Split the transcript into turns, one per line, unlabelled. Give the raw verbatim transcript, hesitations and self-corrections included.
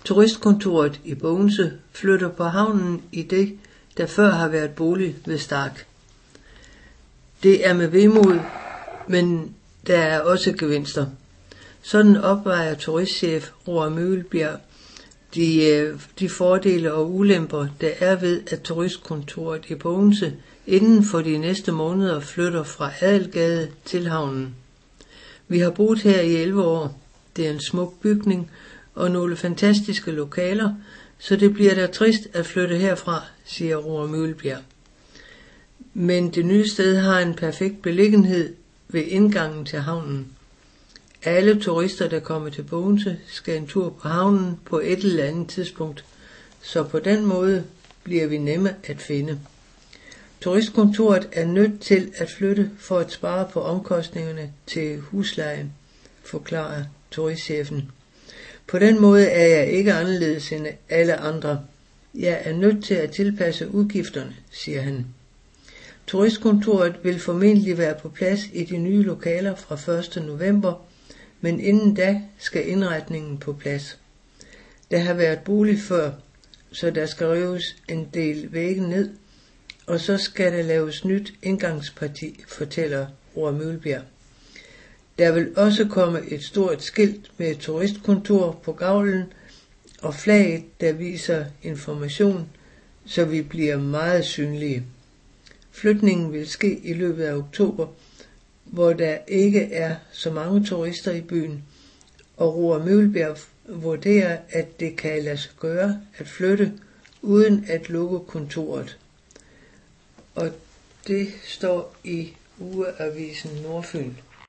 Turistkontoret i Bogense flytter på havnen i det, der før har været bolig ved Stark. Det er med vemod, men der er også gevinster. Sådan opvejer turistchef Roar Møgelbjerg de, de fordele og ulemper, der er ved, at turistkontoret i Bogense inden for de næste måneder flytter fra Adelgade til havnen. Vi har boet her i elleve år. Det er en smuk bygning og nogle fantastiske lokaler, så det bliver da trist at flytte herfra, siger Roar Møgelbjerg. Men det nye sted har en perfekt beliggenhed ved indgangen til havnen. Alle turister, der kommer til Bogense, skal en tur på havnen på et eller andet tidspunkt, så på den måde bliver vi nemme at finde. Turistkontoret er nødt til at flytte for at spare på omkostningerne til husleje, forklarer turistchefen. På den måde er jeg ikke anderledes end alle andre. Jeg er nødt til at tilpasse udgifterne, siger han. Turistkontoret vil formentlig være på plads i de nye lokaler fra første november, men inden da skal indretningen på plads. Der har været bolig før, så der skal rives en del vægge ned, og så skal der laves nyt indgangsparti, fortæller Roar Møgelbjerg. Der vil også komme et stort skilt med et turistkontor på gavlen og flaget, der viser information, så vi bliver meget synlige. Flytningen vil ske i løbet af oktober, hvor der ikke er så mange turister i byen, og Roar Møgelbjerg vurderer, at det kan lade sig gøre at flytte uden at lukke kontoret. Og det står i Ugeavisen Nordfyn.